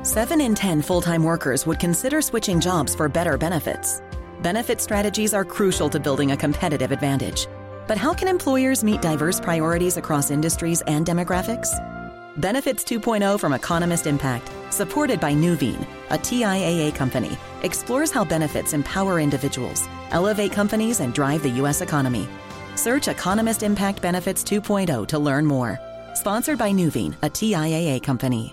7 in 10 full-time workers would consider switching jobs for better benefits. Benefit strategies are crucial to building a competitive advantage. But how can employers meet diverse priorities across industries and demographics? Benefits 2.0 from Economist Impact, supported by Nuveen, a TIAA company, explores how benefits empower individuals, elevate companies, and drive the U.S. economy. Search Economist Impact Benefits 2.0 to learn more. Sponsored by Nuveen, a TIAA company.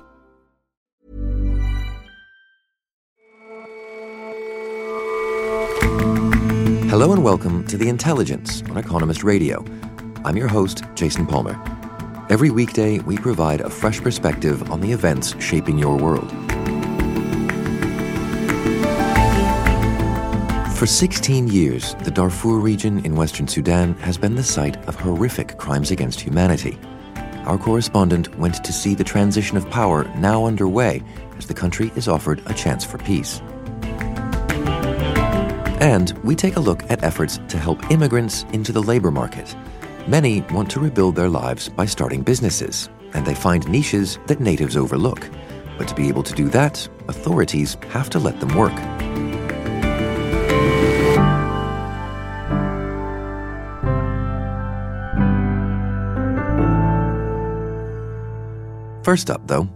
Hello and welcome to The Intelligence on Economist Radio. I'm your host, Jason Palmer. Every weekday, we provide a fresh perspective on the events shaping your world. For 16 years, the Darfur region in Western Sudan has been the site of horrific crimes against humanity. Our correspondent went to see the transition of power now underway as the country is offered a chance for peace. And we take a look at efforts to help immigrants into the labor market. Many want to rebuild their lives by starting businesses, and they find niches that natives overlook. But to be able to do that, authorities have to let them work. First up, though,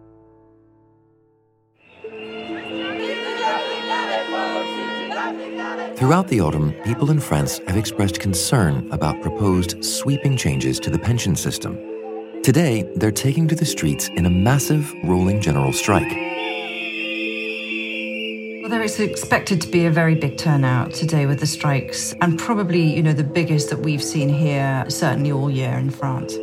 throughout the autumn, people in France have expressed concern about proposed sweeping changes to the pension system. Today, they're taking to the streets in a massive rolling general strike. Well, there is expected to be a very big turnout today with the strikes, and probably, the biggest that we've seen here, certainly all year in France.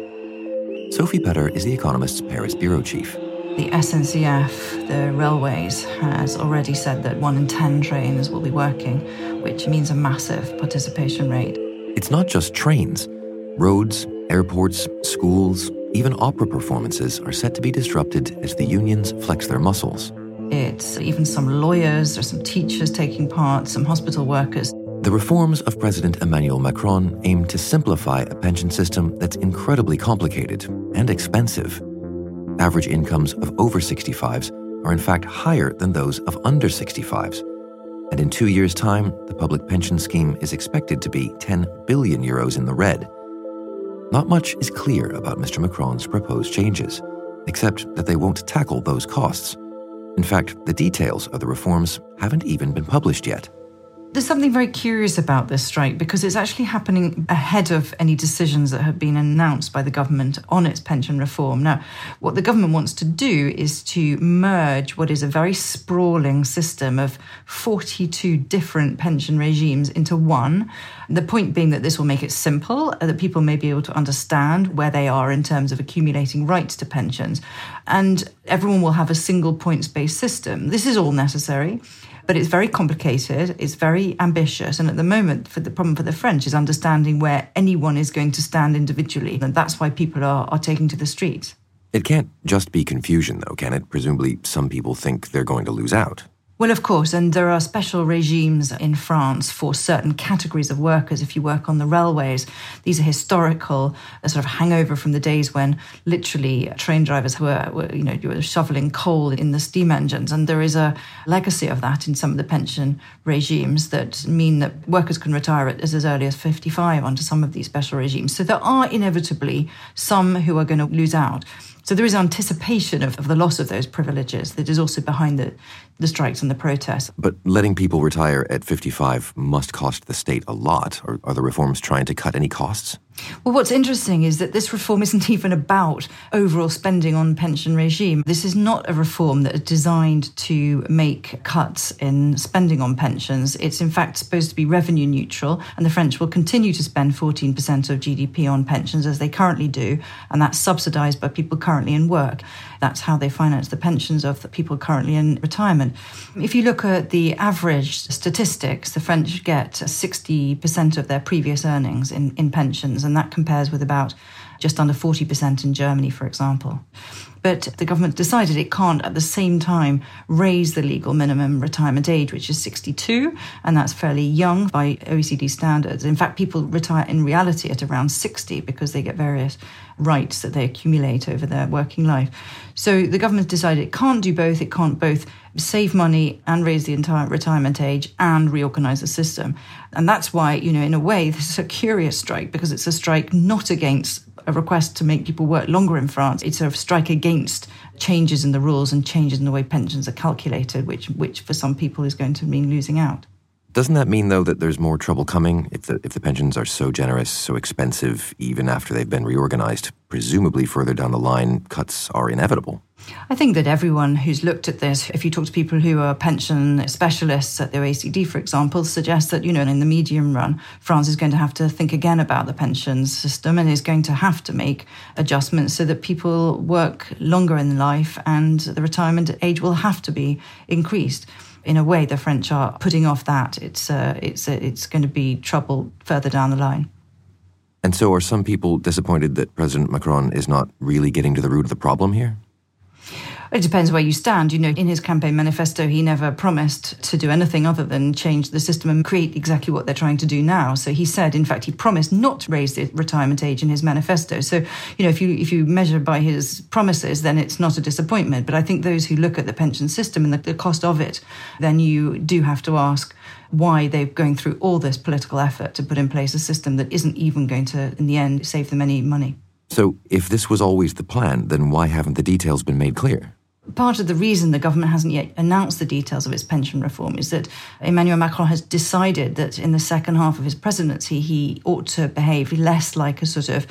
Sophie Petter is The Economist's Paris bureau chief. The SNCF, the railways, has already said that 1 in 10 trains will be working, which means a massive participation rate. It's not just trains. Roads, airports, schools, even opera performances are set to be disrupted as the unions flex their muscles. It's even some lawyers, there's some teachers taking part, some hospital workers. The reforms of President Emmanuel Macron aim to simplify a pension system that's incredibly complicated and expensive. Average incomes of over 65s are in fact higher than those of under 65s. And in 2 years' time, the public pension scheme is expected to be 10 billion euros in the red. Not much is clear about Mr. Macron's proposed changes, except that they won't tackle those costs. In fact, the details of the reforms haven't even been published yet. There's something very curious about this strike because it's actually happening ahead of any decisions that have been announced by the government on its pension reform. Now, what the government wants to do is to merge what is a very sprawling system of 42 different pension regimes into one. The point being that this will make it simple, that people may be able to understand where they are in terms of accumulating rights to pensions. And everyone will have a single points-based system. This is all necessary. But it's very complicated, it's very ambitious, and at the moment, the problem for the French is understanding where anyone is going to stand individually, and that's why people are taking to the streets. It can't just be confusion, though, can it? Presumably, some people think they're going to lose out. Well, of course, and there are special regimes in France for certain categories of workers. If you work on the railways, these are historical, a sort of hangover from the days when literally train drivers were shoveling coal in the steam engines. And there is a legacy of that in some of the pension regimes that mean that workers can retire as early as 55 under some of these special regimes. So there are inevitably some who are going to lose out. So there is anticipation of the loss of those privileges that is also behind the strikes and the protests. But letting people retire at 55 must cost the state a lot. Or are the reforms trying to cut any costs? Well, what's interesting is that this reform isn't even about overall spending on pension regime. This is not a reform that is designed to make cuts in spending on pensions. It's in fact supposed to be revenue neutral, and the French will continue to spend 14% of GDP on pensions as they currently do, and that's subsidised by people currently in work. That's how they finance the pensions of the people currently in retirement. If you look at the average statistics, the French get 60% of their previous earnings in pensions, and that compares with about just under 40% in Germany, for example. But the government decided it can't at the same time raise the legal minimum retirement age, which is 62, and that's fairly young by OECD standards. In fact, people retire in reality at around 60 because they get various rights that they accumulate over their working life. So the government decided it can't do both. It can't both save money and raise the entire retirement age and reorganize the system. And that's why, in a way, this is a curious strike, because it's a strike not against a request to make people work longer in France. It's a strike against changes in the rules and changes in the way pensions are calculated, which for some people is going to mean losing out. Doesn't that mean, though, that there's more trouble coming if the pensions are so generous, so expensive, even after they've been reorganized? Presumably further down the line, cuts are inevitable. I think that everyone who's looked at this, if you talk to people who are pension specialists at the OECD, for example, suggest that, in the medium run, France is going to have to think again about the pensions system and is going to have to make adjustments so that people work longer in life and the retirement age will have to be increased. In a way, the French are putting off that. It's going to be trouble further down the line. And so are some people disappointed that President Macron is not really getting to the root of the problem here? It depends where you stand. In his campaign manifesto, he never promised to do anything other than change the system and create exactly what they're trying to do now. So he said, in fact, he promised not to raise the retirement age in his manifesto. So, if you measure by his promises, then it's not a disappointment. But I think those who look at the pension system and the cost of it, then you do have to ask why they're going through all this political effort to put in place a system that isn't even going to, in the end, save them any money. So if this was always the plan, then why haven't the details been made clear? Part of the reason the government hasn't yet announced the details of its pension reform is that Emmanuel Macron has decided that in the second half of his presidency, he ought to behave less like a sort of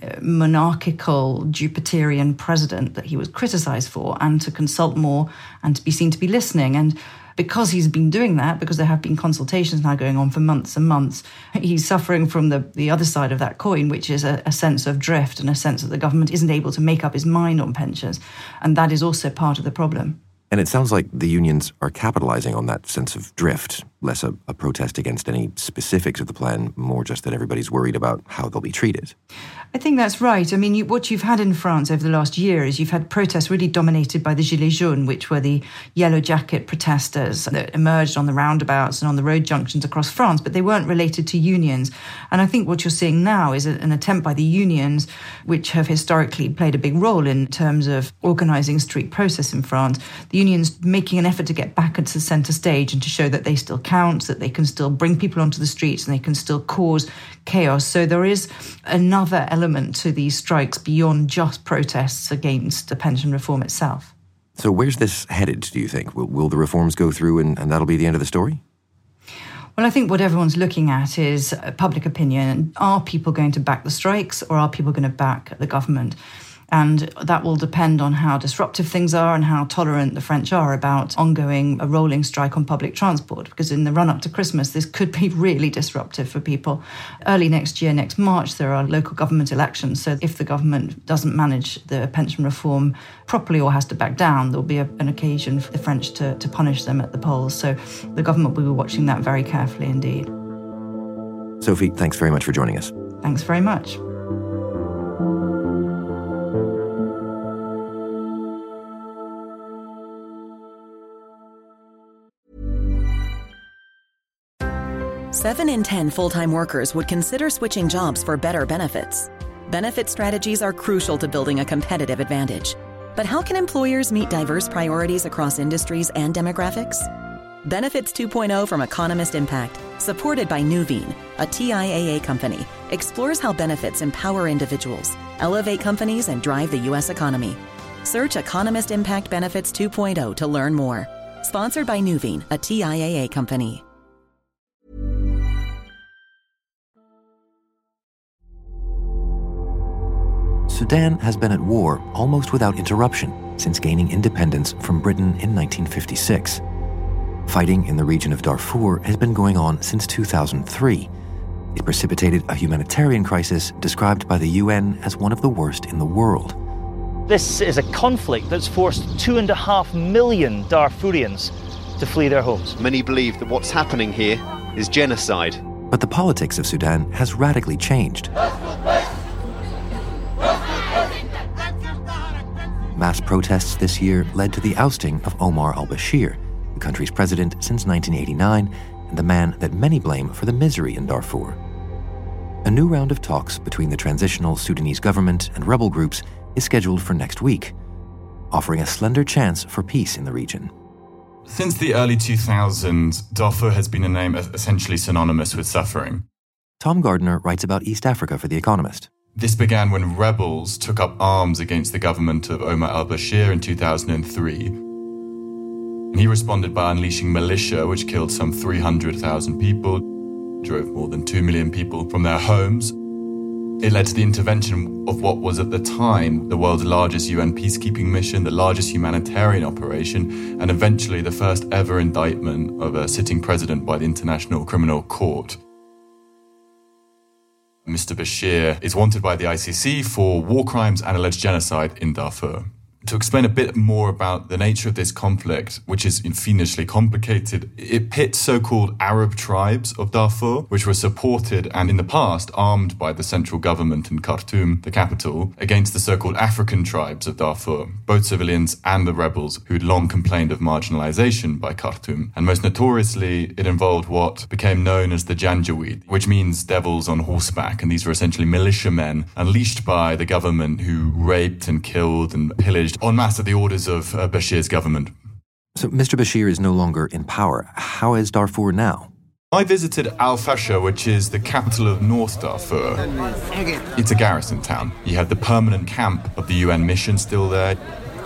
monarchical Jupiterian president that he was criticised for, and to consult more and to be seen to be listening. And because he's been doing that, because there have been consultations now going on for months and months, he's suffering from the other side of that coin, which is a sense of drift and a sense that the government isn't able to make up its mind on pensions. And that is also part of the problem. And it sounds like the unions are capitalizing on that sense of drift, less a protest against any specifics of the plan, more just that everybody's worried about how they'll be treated. I think that's right. I mean, what you've had in France over the last year is you've had protests really dominated by the Gilets jaunes, which were the yellow jacket protesters that emerged on the roundabouts and on the road junctions across France, but they weren't related to unions. And I think what you're seeing now is an attempt by the unions, which have historically played a big role in terms of organising street protests in France, the unions making an effort to get back into the centre stage and to show that they still count, that they can still bring people onto the streets and they can still cause chaos. So there is another element to these strikes beyond just protests against the pension reform itself. So where's this headed, do you think? Will the reforms go through and that'll be the end of the story? Well, I think what everyone's looking at is public opinion. Are people going to back the strikes or are people going to back the government? And that will depend on how disruptive things are and how tolerant the French are about ongoing a rolling strike on public transport. Because in the run-up to Christmas, this could be really disruptive for people. Early next year, next March, there are local government elections. So if the government doesn't manage the pension reform properly or has to back down, there'll be an occasion for the French to punish them at the polls. So the government will be watching that very carefully indeed. Sophie, thanks very much for joining us. Thanks very much. Seven in 10 full-time workers would consider switching jobs for better benefits. Benefit strategies are crucial to building a competitive advantage. But how can employers meet diverse priorities across industries and demographics? Benefits 2.0 from Economist Impact, supported by Nuveen, a TIAA company, explores how benefits empower individuals, elevate companies, and drive the U.S. economy. Search Economist Impact Benefits 2.0 to learn more. Sponsored by Nuveen, a TIAA company. Sudan has been at war almost without interruption since gaining independence from Britain in 1956. Fighting in the region of Darfur has been going on since 2003. It precipitated a humanitarian crisis described by the UN as one of the worst in the world. This is a conflict that's forced 2.5 million Darfurians to flee their homes. Many believe that what's happening here is genocide. But the politics of Sudan has radically changed. mass protests this year led to the ousting of Omar al-Bashir, the country's president since 1989, and the man that many blame for the misery in Darfur. A new round of talks between the transitional Sudanese government and rebel groups is scheduled for next week, offering a slender chance for peace in the region. Since the early 2000s, Darfur has been a name essentially synonymous with suffering. Tom Gardner writes about East Africa for The Economist. This began when rebels took up arms against the government of Omar al-Bashir in 2003. And he responded by unleashing militia, which killed some 300,000 people, drove more than 2 million people from their homes. It led to the intervention of what was at the time the world's largest UN peacekeeping mission, the largest humanitarian operation, and eventually the first ever indictment of a sitting president by the International Criminal Court. Mr. Bashir is wanted by the ICC for war crimes and alleged genocide in Darfur. To explain a bit more about the nature of this conflict, which is fiendishly complicated, it pits so-called Arab tribes of Darfur, which were supported and in the past armed by the central government in Khartoum, the capital, against the so-called African tribes of Darfur, both civilians and the rebels who'd long complained of marginalization by Khartoum. And most notoriously, it involved what became known as the Janjaweed, which means devils on horseback. And these were essentially militiamen unleashed by the government who raped and killed and pillaged en masse at the orders of Bashir's government. So Mr. Bashir is no longer in power. How is Darfur now? I visited Al-Fasher, which is the capital of North Darfur. It's a garrison town. You have the permanent camp of the UN mission still there.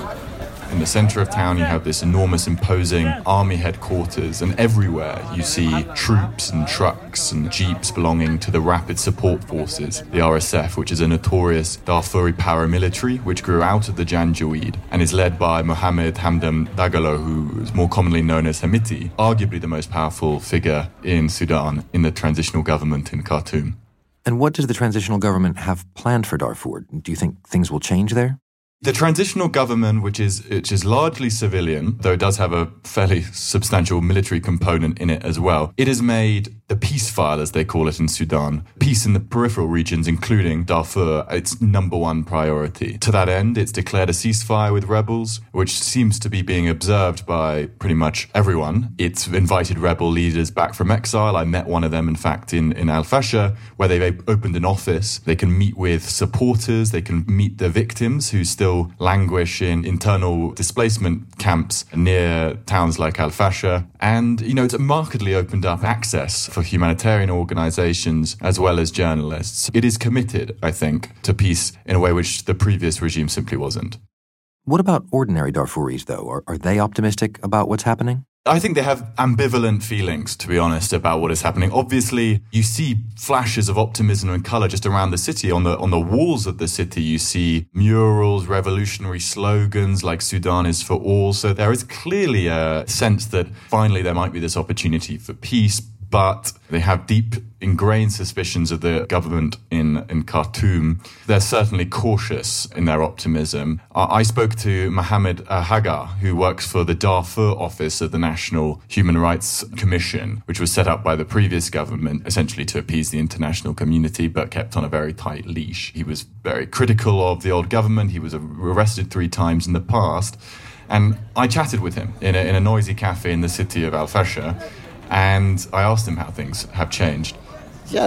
In the center of town, you have this enormous, imposing army headquarters, and everywhere you see troops and trucks and jeeps belonging to the Rapid Support Forces, the RSF, which is a notorious Darfuri paramilitary which grew out of the Janjaweed and is led by Mohamed Hamdan Dagalo, who is more commonly known as Hemeti, arguably the most powerful figure in Sudan in the transitional government in Khartoum. And what does the transitional government have planned for Darfur? Do you think things will change there? The transitional government, which is largely civilian, though it does have a fairly substantial military component in it as well, it has made the peace file, as they call it in Sudan, peace in the peripheral regions, including Darfur, its number one priority. To that end, it's declared a ceasefire with rebels, which seems to be being observed by pretty much everyone. It's invited rebel leaders back from exile. I met one of them, in fact, in Al-Fasher, where they've opened an office. They can meet with supporters. They can meet the victims who still languish in internal displacement camps near towns like Al-Fasher. And, it's markedly opened up access for humanitarian organizations as well as journalists. It is committed, I think, to peace in a way which the previous regime simply wasn't. What about ordinary Darfuris, though? Are they optimistic about what's happening? I think they have ambivalent feelings, to be honest, about what is happening. Obviously, you see flashes of optimism and colour just around the city. On the walls of the city, you see murals, revolutionary slogans like Sudan is for all. So there is clearly a sense that finally there might be this opportunity for peace, but they have deep ingrained suspicions of the government in Khartoum. They're certainly cautious in their optimism. I spoke to Mohamed Hagar, who works for the Darfur office of the National Human Rights Commission, which was set up by the previous government, essentially to appease the international community, but kept on a very tight leash. He was very critical of the old government. He was arrested 3 times in the past. And I chatted with him in a noisy cafe in the city of Al-Fasher, and I asked him how things have changed. Yeah,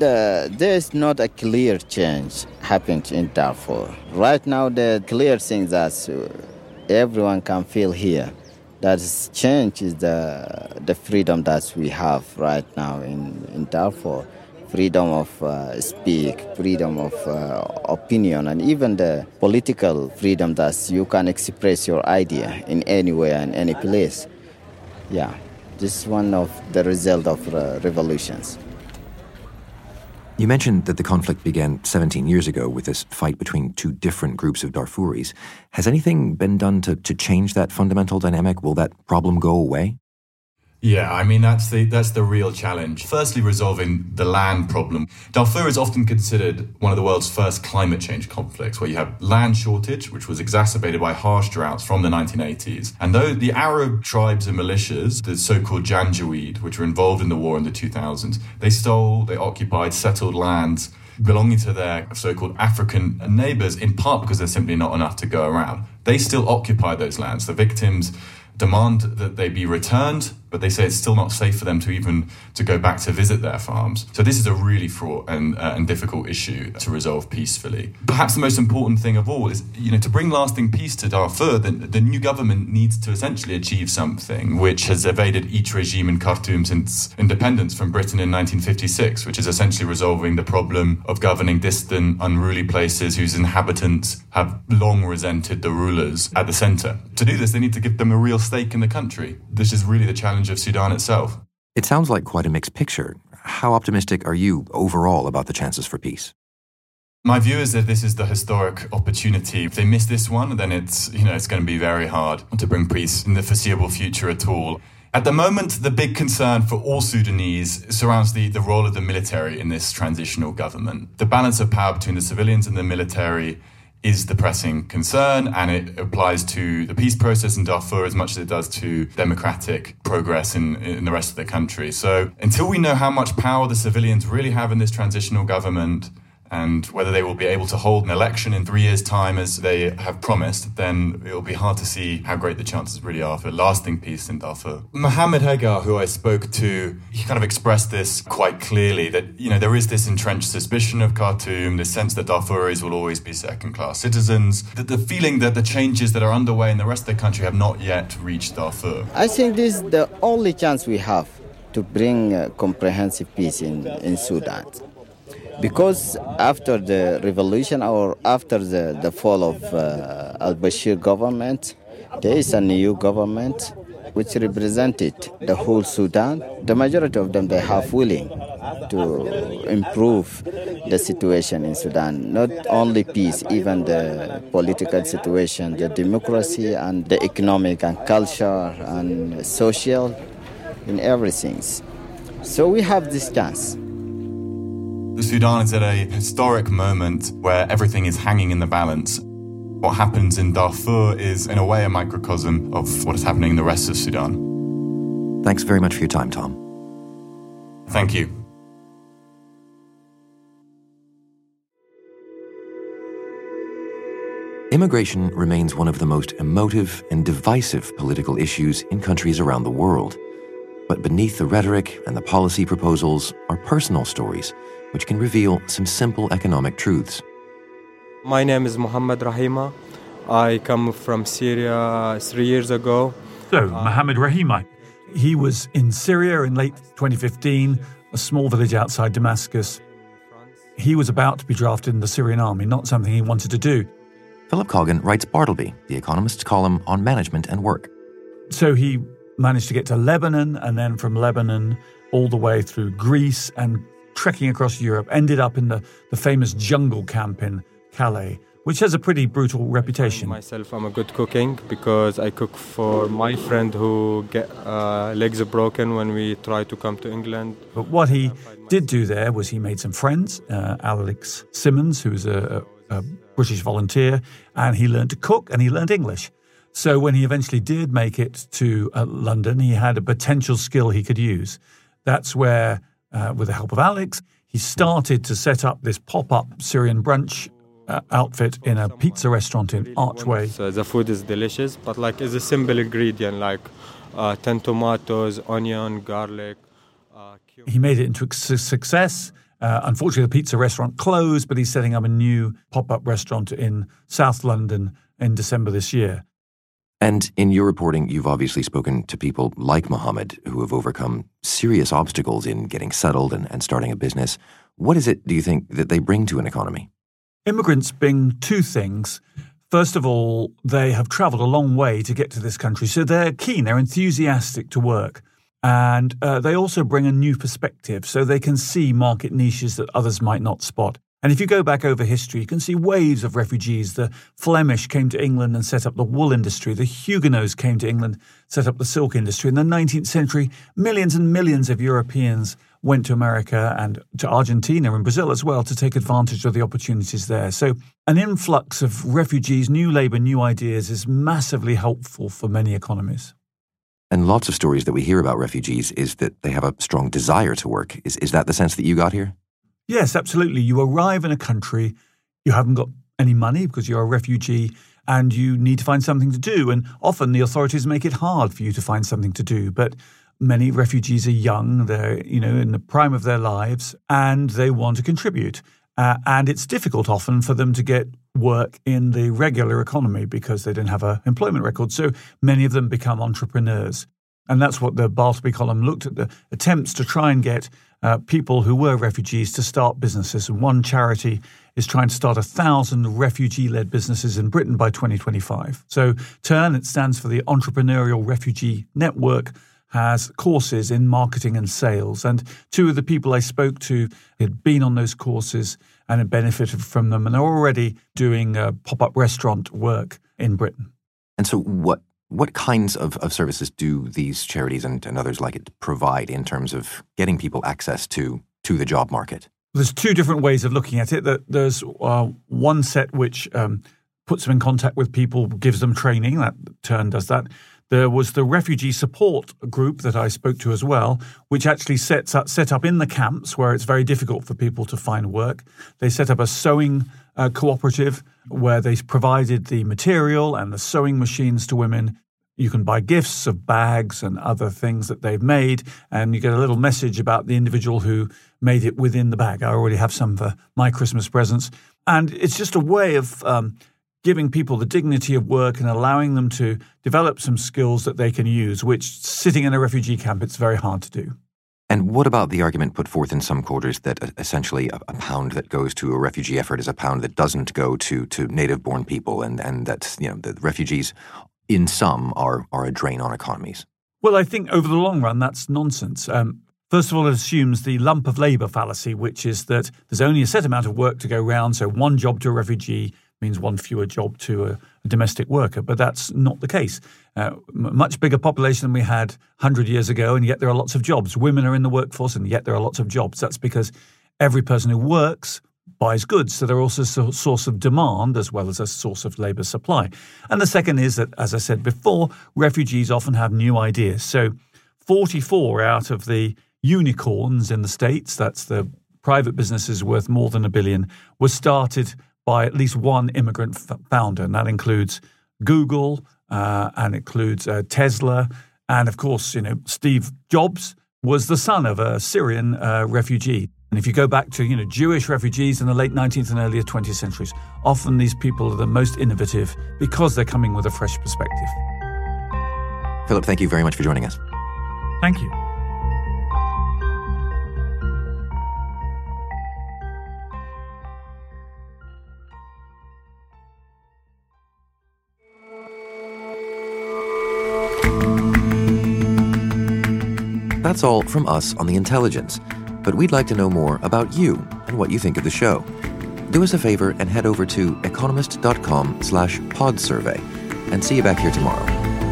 there's not a clear change happened in Darfur. Right now, the clear thing that everyone can feel here, that is change is the freedom that we have right now in Darfur. Freedom of speak, freedom of opinion, and even the political freedom that you can express your idea in anywhere and any place. Yeah. This is one of the result of revolutions. You mentioned that the conflict began 17 years ago with this fight between 2 different groups of Darfuris. Has anything been done to change that fundamental dynamic? Will that problem go away? Yeah, I mean, that's the real challenge. Firstly, resolving the land problem. Darfur is often considered one of the world's first climate change conflicts, where you have land shortage, which was exacerbated by harsh droughts from the 1980s. And though the Arab tribes and militias, the so-called Janjaweed, which were involved in the war in the 2000s, they occupied settled lands belonging to their so-called African neighbours, in part because there's simply not enough to go around. they still occupy those lands. The victims demand that they be returned, but they say it's still not safe for them to go back to visit their farms. So this is a really fraught and difficult issue to resolve peacefully. Perhaps the most important thing of all is, to bring lasting peace to Darfur, the new government needs to essentially achieve something which has evaded each regime in Khartoum since independence from Britain in 1956, which is essentially resolving the problem of governing distant, unruly places whose inhabitants have long resented the rulers at the centre. To do this, they need to give them a real stake in the country. This is really the challenge of Sudan itself. It sounds like quite a mixed picture. How optimistic are you overall about the chances for peace? My view is that this is the historic opportunity. If they miss this one, then it's going to be very hard to bring peace in the foreseeable future at all. At the moment, the big concern for all Sudanese surrounds the role of the military in this transitional government. The balance of power between the civilians and the military is the pressing concern, and it applies to the peace process in Darfur as much as it does to democratic progress in the rest of the country. So until we know how much power the civilians really have in this transitional government, and whether they will be able to hold an election in 3 years' time as they have promised, then it will be hard to see how great the chances really are for lasting peace in Darfur. Mohammed Hagar, who I spoke to, he kind of expressed this quite clearly, that there is this entrenched suspicion of Khartoum, this sense that Darfuris will always be second-class citizens, that the feeling that the changes that are underway in the rest of the country have not yet reached Darfur. I think this is the only chance we have to bring comprehensive peace in Sudan. Because after the revolution or after the fall of al-Bashir government, there is a new government which represented the whole Sudan. The majority of them, they have willing to improve the situation in Sudan. Not only peace, even the political situation, the democracy and the economic and culture and social and everything. So we have this chance. The Sudan is at a historic moment where everything is hanging in the balance. What happens in Darfur is, in a way, a microcosm of what is happening in the rest of Sudan. Thanks very much for your time, Tom. Thank you. Immigration remains one of the most emotive and divisive political issues in countries around the world. But beneath the rhetoric and the policy proposals are personal stories which can reveal some simple economic truths. My name is Mohammed Rahima. I come from Syria 3 years ago. So, Mohammed Rahima, he was in Syria in late 2015, a small village outside Damascus. He was about to be drafted in the Syrian army, not something he wanted to do. Philip Coggan writes Bartleby, The Economist's column on management and work. So he managed to get to Lebanon, and then from Lebanon all the way through Greece and trekking across Europe, ended up in the famous jungle camp in Calais, which has a pretty brutal reputation. Myself, I'm a good cooking because I cook for my friend who get legs broken when we try to come to England. But what he did do there was he made some friends, Alex Simmons, who's a British volunteer, and he learned to cook and he learned English. So when he eventually did make it to London, he had a potential skill he could use. That's where, with the help of Alex, he started to set up this pop-up Syrian brunch outfit in a pizza restaurant in Archway. So the food is delicious, but it's a simple ingredient 10 tomatoes, onion, garlic. He made it into a success. Unfortunately, the pizza restaurant closed, but he's setting up a new pop-up restaurant in South London in December this year. And in your reporting, you've obviously spoken to people like Mohammed who have overcome serious obstacles in getting settled and starting a business. What is it, do you think, that they bring to an economy? Immigrants bring two things. First of all, they have travelled a long way to get to this country, so they're keen, they're enthusiastic to work. And they also bring a new perspective, so they can see market niches that others might not spot. And if you go back over history, you can see waves of refugees. The Flemish came to England and set up the wool industry. The Huguenots came to England, set up the silk industry. In the 19th century, millions and millions of Europeans went to America and to Argentina and Brazil as well to take advantage of the opportunities there. So an influx of refugees, new labour, new ideas is massively helpful for many economies. And lots of stories that we hear about refugees is that they have a strong desire to work. Is that the sense that you got here? Yes, absolutely. You arrive in a country, you haven't got any money because you're a refugee, and you need to find something to do. And often the authorities make it hard for you to find something to do. But many refugees are young, they're in the prime of their lives, and they want to contribute. And it's difficult often for them to get work in the regular economy because they don't have an employment record. So many of them become entrepreneurs. And that's what the Bartleby column looked at, the attempts to try and get people who were refugees to start businesses. And one charity is trying to start 1,000 refugee-led businesses in Britain by 2025. So TURN, it stands for the Entrepreneurial Refugee Network, has courses in marketing and sales. And two of the people I spoke to had been on those courses and had benefited from them and are already doing pop-up restaurant work in Britain. And so what kinds of services do these charities and others like it provide in terms of getting people access to the job market? There's two different ways of looking at it. There's one set which puts them in contact with people, gives them training. That TURN does that. There was the refugee support group that I spoke to as well, which actually set up in the camps where it's very difficult for people to find work. They set up a sewing cooperative where they provided the material and the sewing machines to women. You can buy gifts of bags and other things that they've made, and you get a little message about the individual who made it within the bag. I already have some for my Christmas presents. And it's just a way of giving people the dignity of work and allowing them to develop some skills that they can use, which sitting in a refugee camp, it's very hard to do. And what about the argument put forth in some quarters that essentially a pound that goes to a refugee effort is a pound that doesn't go to native-born people, and that the refugees in some are a drain on economies? Well, I think over the long run, that's nonsense. First of all, it assumes the lump of labour fallacy, which is that there's only a set amount of work to go round, so one job to a refugee means one fewer job to a domestic worker. But that's not the case. Much bigger population than we had 100 years ago, and yet there are lots of jobs. Women are in the workforce, and yet there are lots of jobs. That's because every person who works buys goods. So they're also a source of demand as well as a source of labour supply. And the second is that, as I said before, refugees often have new ideas. So 44 out of the unicorns in the States, that's the private businesses worth more than $1 billion, were started by at least one immigrant founder. And that includes Google and includes Tesla. And of course, Steve Jobs was the son of a Syrian refugee. And if you go back to, Jewish refugees in the late 19th and earlier 20th centuries, often these people are the most innovative because they're coming with a fresh perspective. Philip, thank you very much for joining us. Thank you. That's all from us on The Intelligence, but we'd like to know more about you and what you think of the show. Do us a favor and head over to economist.com/podsurvey and see you back here tomorrow.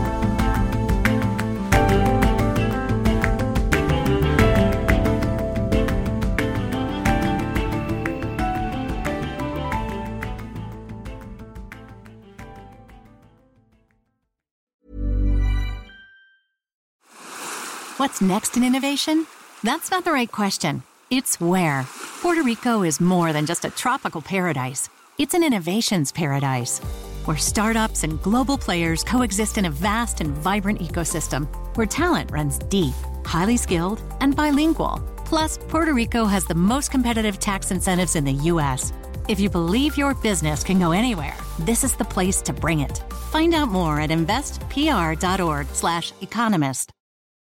What's next in innovation? That's not the right question. It's where. Puerto Rico is more than just a tropical paradise. It's an innovations paradise, where startups and global players coexist in a vast and vibrant ecosystem, where talent runs deep, highly skilled, and bilingual. Plus, Puerto Rico has the most competitive tax incentives in the U.S. If you believe your business can go anywhere, this is the place to bring it. Find out more at investpr.org/economist.